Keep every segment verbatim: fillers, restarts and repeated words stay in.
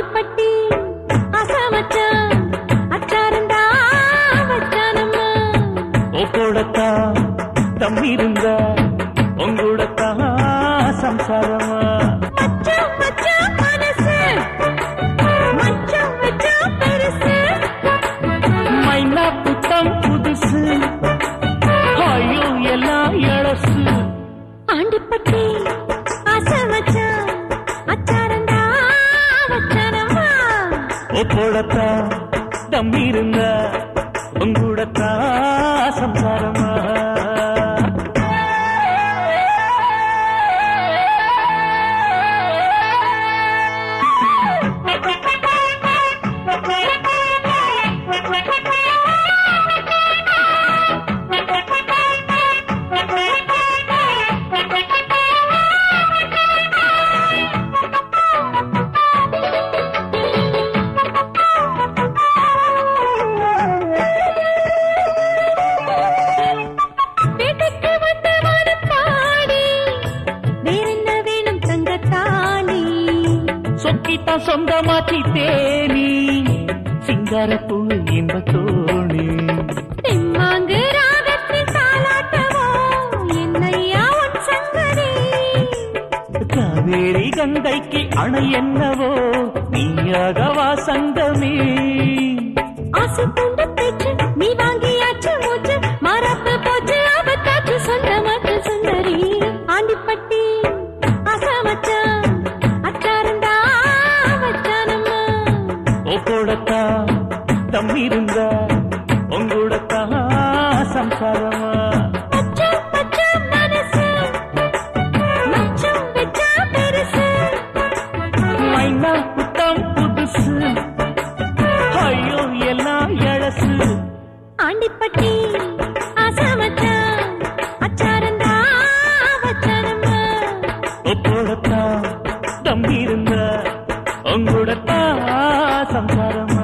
ஆண்டிப்பட்டி அசமச்சான் அச்சாரந்தா வச்சானம்மா. ஓடத்தா தம்பிருந்த உங்கூடத்தா சம்சாரமா. மச்சான் மச்சான் மனசு மச்சான் வச்சா பெருசு. மைனா புத்தம் புதுசு ஐயோ எல்லாம் எழசு. ஆண்டிப்பட்டி அசமச்சான் அச்சாரந்தா வச்சானம்மா. ஓடத்தா தம்பிருந்த உங்கூடத்தா சம்சாரமா. சொந்தமாச்சி தேனி சிங்காரப்பூ இன்ப தோணி. தெம்மாங்கு ராகத்தில் தாலாட்டவோ என்னையா உன் சங்கதி. காவேரி கங்கைக்கு அணை என்னவோ நீயாகவா சங்கமே. ஆசை பூண்ட பேச்சு நீ வாங்கியாச்சு மூச்சு மரப்பு போச்சு ஆபத்தாச்சு சொந்தமாச்சு சுந்தரி. ஆண்டிப்பட்டி அசமச்சான் அச்சாரந்தா வச்சானம்மா. ஓடத்தா தம்பிருந்த உங்கூடத்தா சம்சாரமா. மச்சான் மச்சான் மனசு மச்சான் வச்சா பெருசு. மைனா புத்தம் புதுசு ஐயோ எல்லாம் எழசு. ஆண்டிப்பட்டி அசமச்சான் அச்சாரந்தா வச்சானம்மா. ஓடத்தா தம்பிருந்த உங்கூடத்தா சம்சாரமா.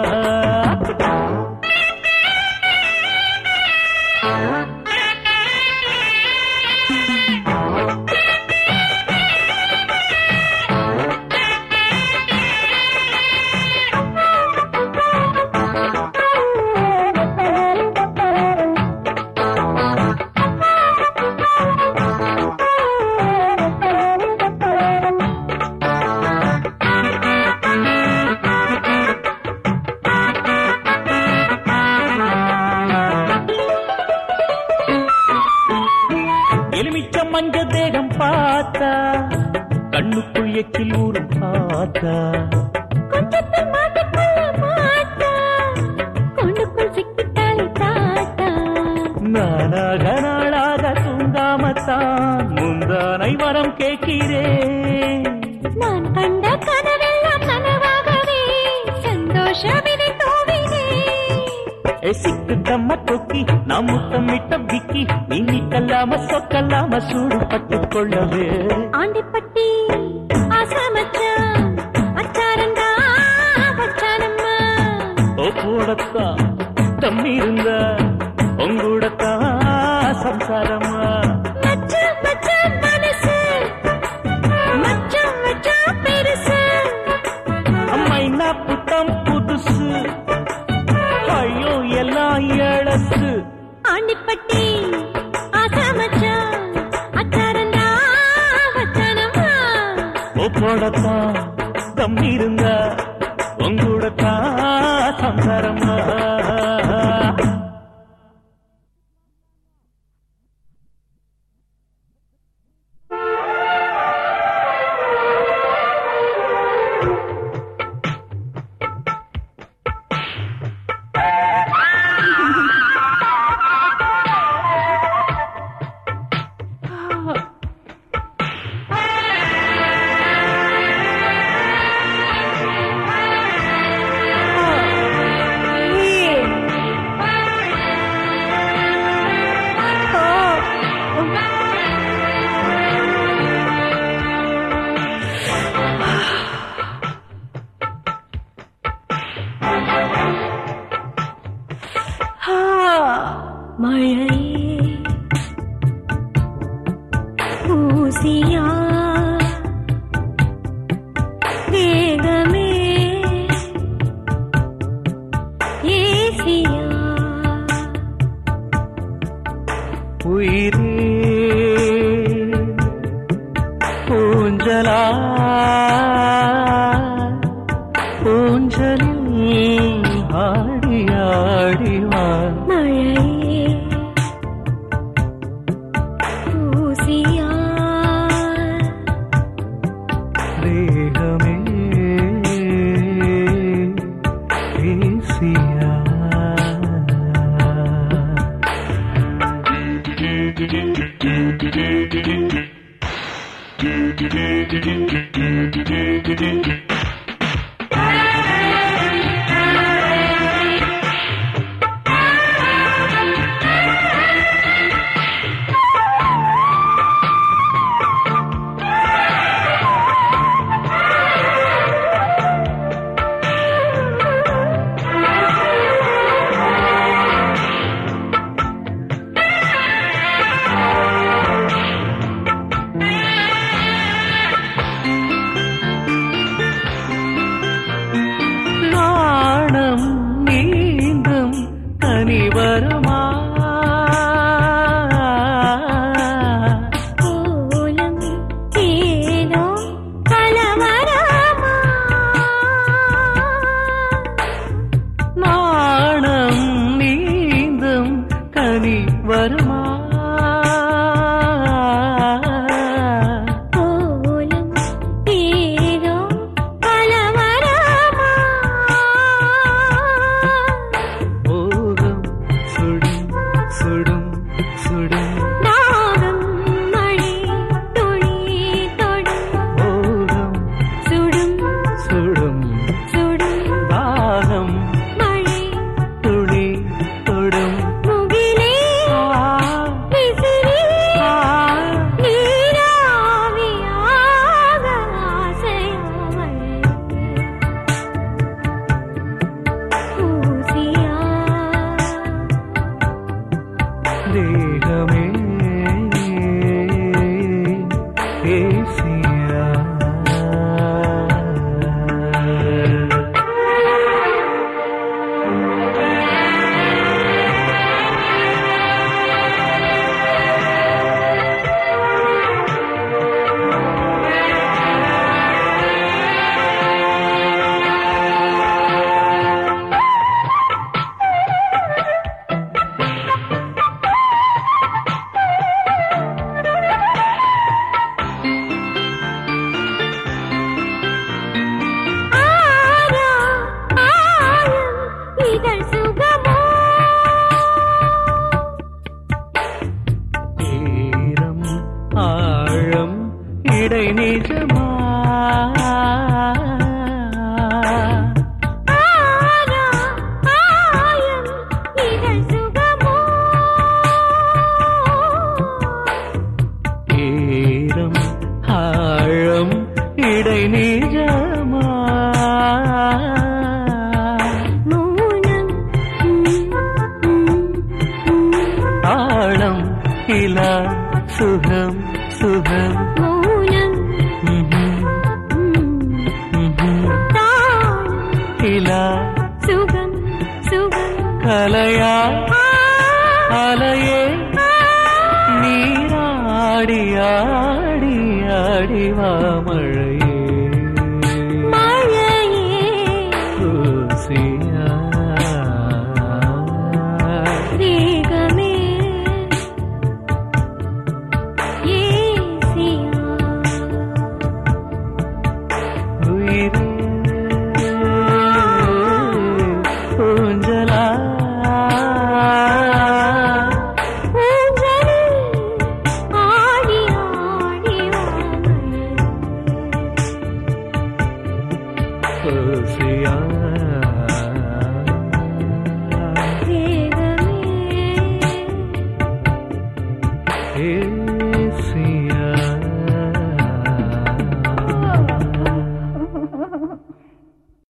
எலுமிச்சம் மஞ்ச தேகம் பார்த்தா கண்ணுக்குள் எச்சில் ஊரும் பார்த்தா. கொஞ்சத்தில் மாட்டிக்கொள்ள மாட்டா கொண்டுக்குள் சிக்கிட்டாளி தாத்தா. நானாக நாளாக தூங்காமத்தான் முந்தானை வரம் கேட்கிறேன். நான் கண்ட கனவெல்லாம் நனவாகவே சந்தோஷவினை தோவினே. சிக்கு தம்ம தொக்கி நாம் முத்தமிட்ட விக்கி நீ நிக்கல்லாம சொக்கல்லாம சூடு பட்டுக் கொள்ளவே. ஆண்டிப்பட்டி அசமச்சான் அச்சாரந்தா வச்சானம்மா. ஓடத்தா தம்பிருந்த உங்கூடத்தா சம்சாரமா. மச்சான் மச்சான் மனசு மச்சான் வச்சா பெருசு. மைனா புத்தம் புதுசு ஐயோ எல்லாம் எழசு. ஆண்டிப்பட்டி அசமச்சான் அச்சாரந்தா வச்சானம்மா. ஓடத்தா தம்பிருந்த உங்கூடத்தா சம்சாரமா. ஊசியா வேகமே ஊஞ்சலில் ஆடி ஆடிவா மழையே ஊசியா தேகமே பேசியா நாணம் நீந்தும் தனி வருமா கோலம் ஏதோ கலவரமா நாணம் நீந்தும் கனி வருமா கோலம் ஏதோ கலவரமா மோகம் சுடும் சுடும் சுடும் தாகம் மழை துளி தொடும் மோகம் சுடும் சுடும் சுடும் தாகம் மழை துளி தொடும் முகிலே ஆ, விசிறி ஆ, நீராவியாக ஆசையாமல் ஊசியா தேகமே பேசியா ஆரா ஆயம் இதழ் சுகமோ ஈரம் ஆழம் இடை நிஜமா ஆரா ஆயம் இதழ் சுகமோ ஈரம் ஆழம் இடை நிஜமா மௌனம் ஆழம் இலா சுகம் சுகம் மௌனம் ம்ஹும், ம்ஹும். தாளம் இலா சுகம் சுகம் கலையா அலையே நீராடி ஆடி ஆடி வா மழையே மழையே ஊசியா தேகமே ஏசியா உயிரே ஊஞ்சலா ஊஞ்சலில் ஆடி ஆடி வா ஊசியா தேகமே ஏ